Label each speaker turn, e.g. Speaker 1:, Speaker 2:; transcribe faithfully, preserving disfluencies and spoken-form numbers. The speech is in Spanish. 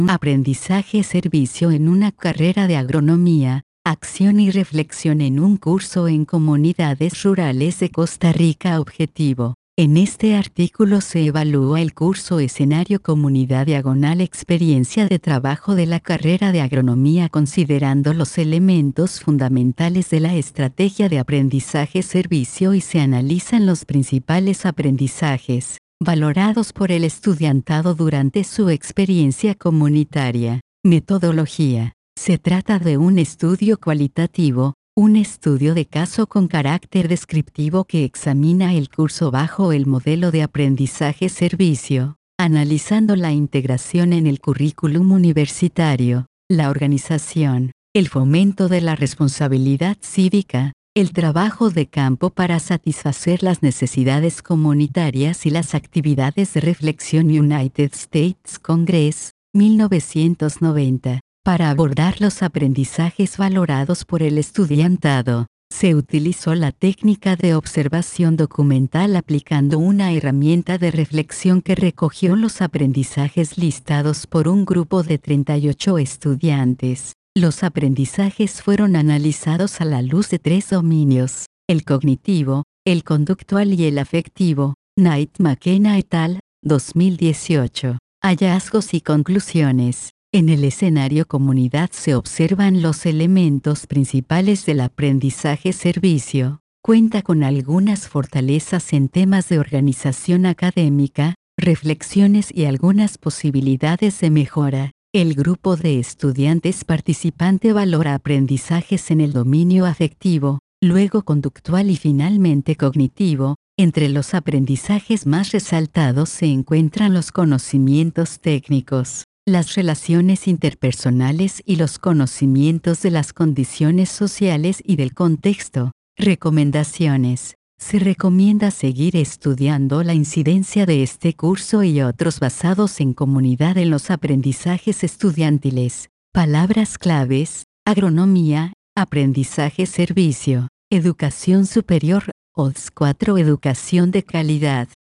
Speaker 1: Aprendizaje-servicio en una carrera de agronomía, acción y reflexión en un curso en comunidades rurales de Costa Rica. Objetivo. En este artículo se evalúa el curso Escenario Comunidad Diagonal Experiencia de trabajo de la carrera de agronomía considerando los elementos fundamentales de la estrategia de aprendizaje-servicio y se analizan los principales aprendizajes valorados por el estudiantado durante su experiencia comunitaria. Metodología. Se trata de un estudio cualitativo, un estudio de caso con carácter descriptivo que examina el curso bajo el modelo de aprendizaje-servicio, analizando la integración en el currículum universitario, la organización, el fomento de la responsabilidad cívica, el trabajo de campo para satisfacer las necesidades comunitarias y las actividades de reflexión. United States Congress, mil novecientos noventa. Para abordar los aprendizajes valorados por el estudiantado, se utilizó la técnica de observación documental aplicando una herramienta de reflexión que recogió los aprendizajes listados por un grupo de treinta y ocho estudiantes. Los aprendizajes fueron analizados a la luz de tres dominios: el cognitivo, el conductual y el afectivo. Knight McKenna et al., dos mil dieciocho. Hallazgos y conclusiones. En el escenario comunidad se observan los elementos principales del aprendizaje-servicio. Cuenta con algunas fortalezas en temas de organización académica, reflexiones y algunas posibilidades de mejora. El grupo de estudiantes participante valora aprendizajes en el dominio afectivo, luego conductual y finalmente cognitivo. Entre los aprendizajes más resaltados se encuentran los conocimientos técnicos, las relaciones interpersonales y los conocimientos de las condiciones sociales y del contexto. Recomendaciones. Se recomienda seguir estudiando la incidencia de este curso y otros basados en comunidad en los aprendizajes estudiantiles. Palabras claves: agronomía, aprendizaje-servicio, educación superior, O D S cuatro, educación de calidad.